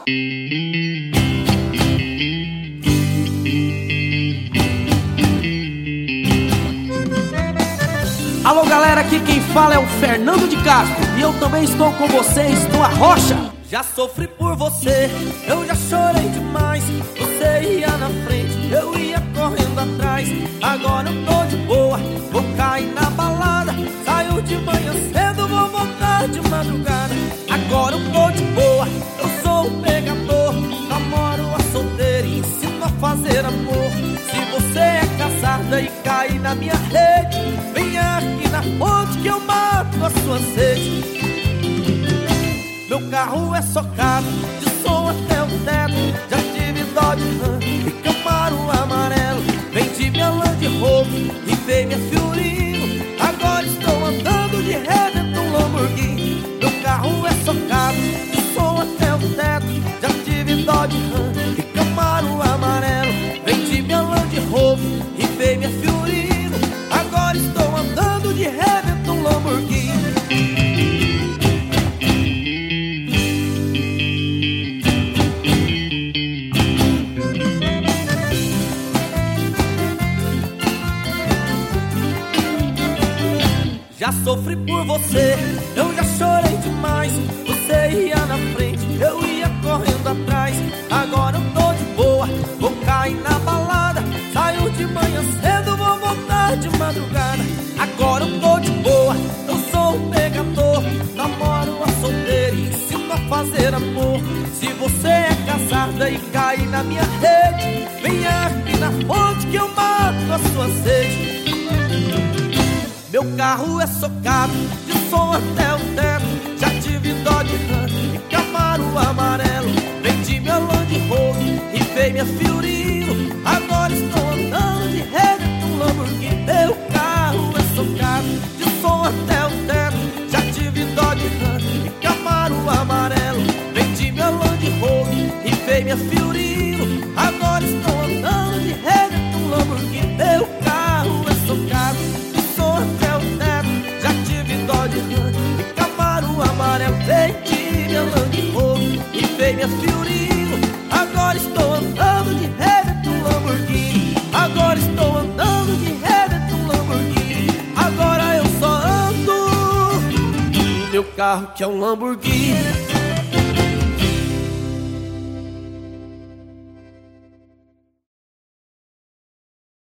Alô galera, aqui quem fala é o Fernando de Castro e eu também estou com vocês no Arrocha. Já sofri por você, eu já chorei demais. Você ia na frente, eu ia correndo atrás. Agora eu tô de boa, vou cair na balada. Saio de manhã cedo, vou voltar de madrugada. Agora eu tô de boa, eu sou um pegador. Namoro a solteira e ensino a fazer amor. Se você é casada e cair na minha rede, venha aqui na fonte que eu mato a sua sede. Meu carro é socado, de som até o teto. Já tive Dodge Ram e Camaro amarelo. Vendi minha Land Rover e veio minha Fiorino. Agora estou andando de Redentor Lamborghini. Meu carro é socado, de som até o teto. Já tive Dodge Ram e Camaro amarelo. Vendi minha Land Rover e veio minha Fiorino. Agora estou andando de Redentor Lamborghini. Já sofri por você, eu já chorei demais. Você ia na frente, eu ia correndo atrás. Agora eu tô de boa, vou cair na balada. Saio de manhã cedo, vou voltar de madrugada. Agora eu tô de boa, eu sou um pegador. Namoro a solteira e ensino a fazer amor. Se você é casada e cair na minha rede, venha aqui na fonte que eu mato a sua sede. Meu carro é socado, de som até o teto. Já tive Dodge Ram e Camaro amarelo. Vendi minha Land Rover e veio minha Fiorino. Agora estou andando de Redentor Lamborghini. Meu carro é socado, de som até o teto. Já tive Dodge Ram e Camaro amarelo. Vendi minha Land Rover e veio minha Fiorino. Agora estou andando de Redentor Lamborghini. Meu carro é socado, até o teto. Já tive Dodge Ram e Camaro amarelo. Vendi minha Land Rover e veio minha Fiorino. Agora estou andando de Redentor Lamborghini. Agora estou andando de Redentor Lamborghini. Agora eu só ando no meu carro que é um Lamborghini.